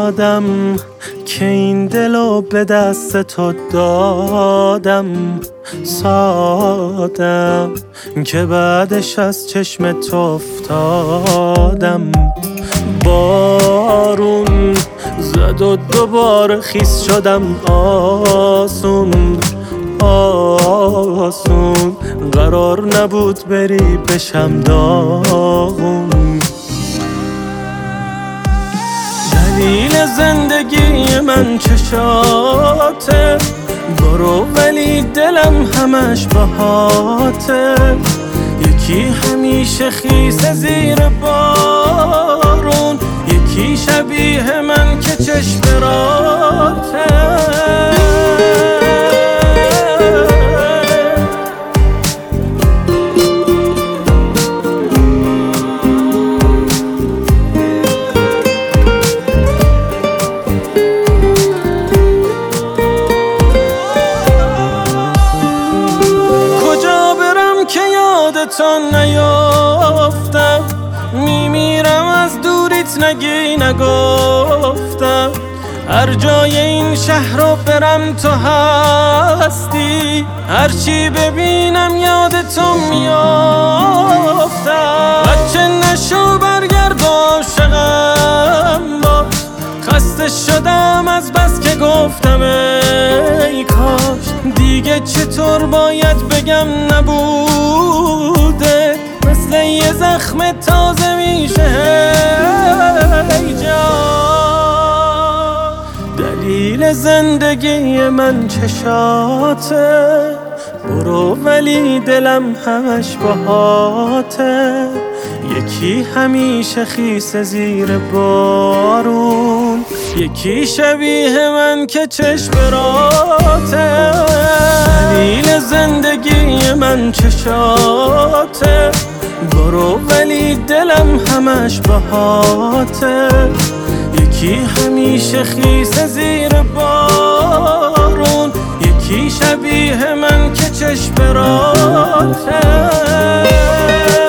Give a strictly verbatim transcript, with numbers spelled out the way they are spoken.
یادم که این دلو به دست تو دادم، سادم که بعدش از چشم تو افتادم. بارون زد و دوباره خیس شدم، آسون آسون قرار نبود بری بشم داغون. دلیل زندگی من چشاته، برو ولی دلم همش بهاته. یکی همیشه خیس زیر بارون، یکی شبیه من که چشم راته. تو نیافتم، میمیرم از دوریت نگی نگفتم. هر جای این شهر رو برم تو هستی، هرچی ببینم یاد تو میافتم. بچه نشو برگرد و عاشقم باش، خسته شدم از بس که گفتم ای کاش. دیگه چطور باید بگم نبوده، مثل یه زخم تازه میشه ای جان. دلیل زندگی من چشاته، برو ولی دلم همش بهاته. یکی همیشه خیس زیر بارون، یکی شبیه من که چشم راته. دلیل زندگی من چشاته، برو ولی دلم همش بهاته. یکی همیشه خیس زیر بارون، یکی شبیه من که چشم راته.